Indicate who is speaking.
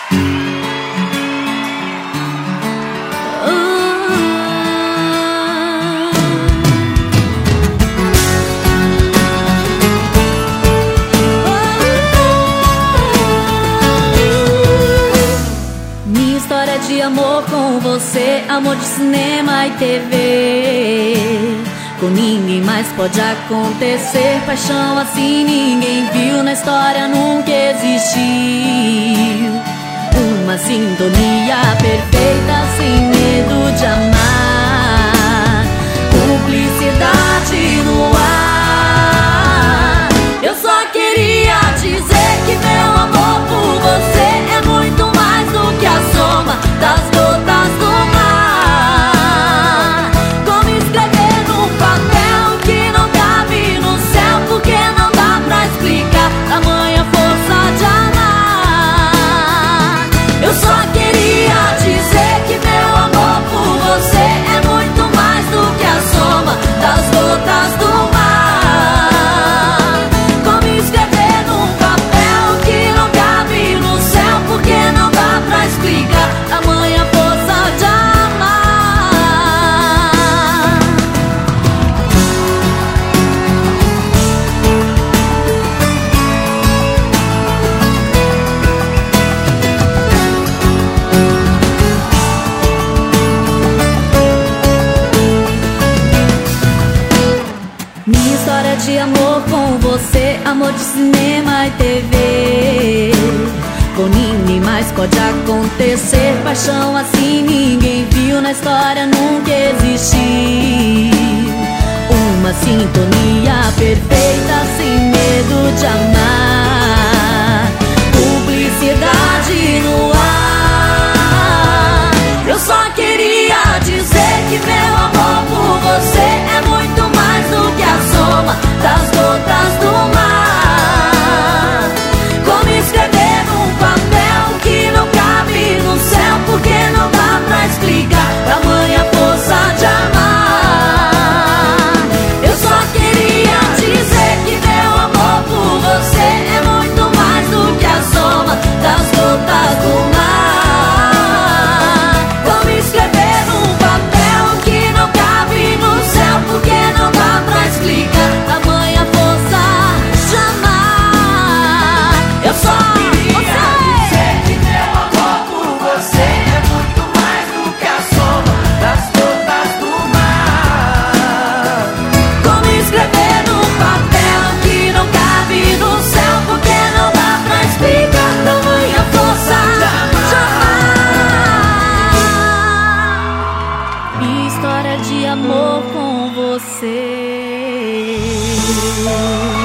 Speaker 1: Minha história de amor com você, amor de cinema e TV. Com ninguém mais pode acontecer, paixão assim ninguém viu, na história nunca existiu. Uma sintonia perfeita, sem medo de amar, cumplicidade no ar. Eu só queria dizer que meu amor por você é muito mais do que a soma das gotas do mar. Como escrever num papel que não cabe no céu, porque não dá pra explicar tamanha força de amar. Eu só queria dizer que meu amor por você é muito mais do que a soma das gotas do mar. Como escrever num papel que não cabe no céu, porque não dá pra explicar tamanha força de amar. Minha história de amor com você, amor de cinema e TV. Com ninguém mais pode acontecer, paixão assim ninguém viu, na história nunca existiu. Uma sintonia perfeita, sem medo de amar, publicidade no ar. Eu só queria dizer que meu amor por você é muito mais do que a soma das gotas do mar. Como escrever num papel que não cabe no céu, porque não dá pra explicar tamanha força de amar. Eu só queria dizer que meu amor por você é muito mais do que a soma das gotas do mar. Como escrever num papel que não cabe no céu, porque não dá pra explicar tamanha força de amar. Eu só queria dizer que meu amor por você é muito mais do que a soma das gotas do mar. Como escrever num papel que não cabe no céu, porque não dá pra explicar tamanha força de amar. Minha história de amor com você.